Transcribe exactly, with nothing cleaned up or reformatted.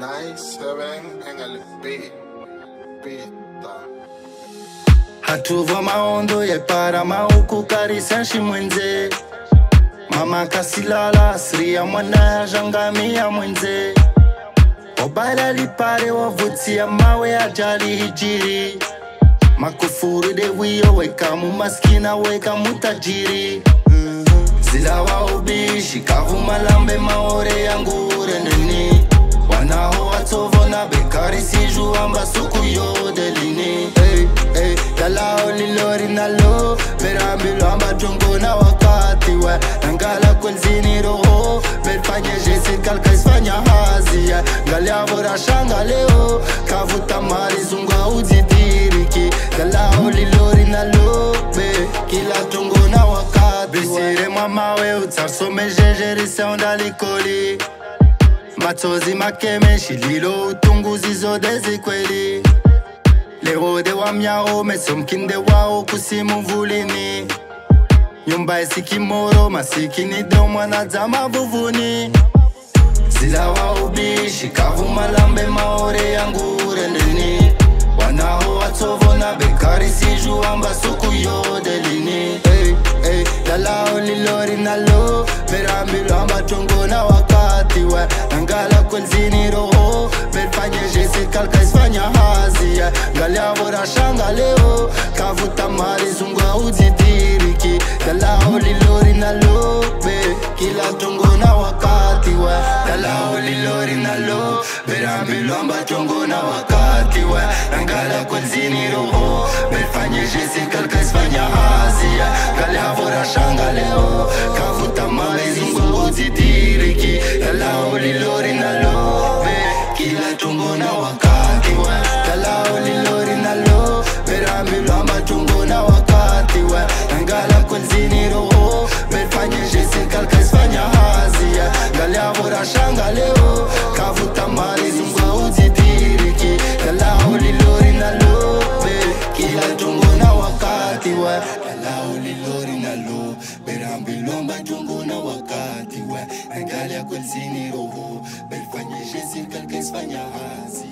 Nice, seven, en el beat, pita. Hatuva maondo ye para mauku karisa shimwenze. Mama kasilala sria mwana jangami ya mwenze. Obaila lipare wavuti ya mawe ajali hijiri. Makufuru de wiyo weka mu maskina weka mutajiri. Zila wa ubishi kavu malambe maore yangu rendeni. Wanaho watovo na bekari siju amba suku yo delini. Hey, hey, dala olilori na lo Merambilo amba jongo na wakati we Nangala kwenzini roho Merfanye jesi kalka isfanya hazi yeah. Ngalia vora shanga leo Kavuta mari zunga uzidiriki Dala olilori na lo Be, kila jongo na wakati we Besire mama we utarsome jejeri seonda likoli Matozi makeme shililo utunguzi zodezi kweli Leo de wa miao mesomkinde wao kusimu vulini Nyumba isiki moro masikini do mwana zama vuvuni Zila wa ubishi kavu malambe maore yangu rendeni Wanaho watovo na bekari siju amba suku yo delini Hey, hey, dala olilori na lo Merambilo amba tongo na wakati we Nangala kwenzini roho Merfanye jesi kalka isfanya hazi yeah. Ngalia vora shanga leo Kavuta mari zunga uzidiriki Dala olilori na lo Be, kila tongo na wakati we Dala olilori na lo Merambilo amba tongo na wakati we Nangala kwenzini roho Merfanye jesi kalka isfanya hazi yeah. Ngalia vora shanga leo Kavuta mari zunga uzidiriki Dala olilori na lo Be, kila tongo na wakati we Dala olilori na lo Merambilo amba tongo na wakati we Nangala kwenzini roho Merfanye jesi kalka isfanya hazi yeah. Ngalia vora shanga leo Kavuta mari zunga uzidiriki Dala olilori na lo Be, kila tongo na wakati we Dala olilori na lo Merambilo amba tongo na wakati we Nangala kwenzini roho Merfanye jesi kalka isfanya hazi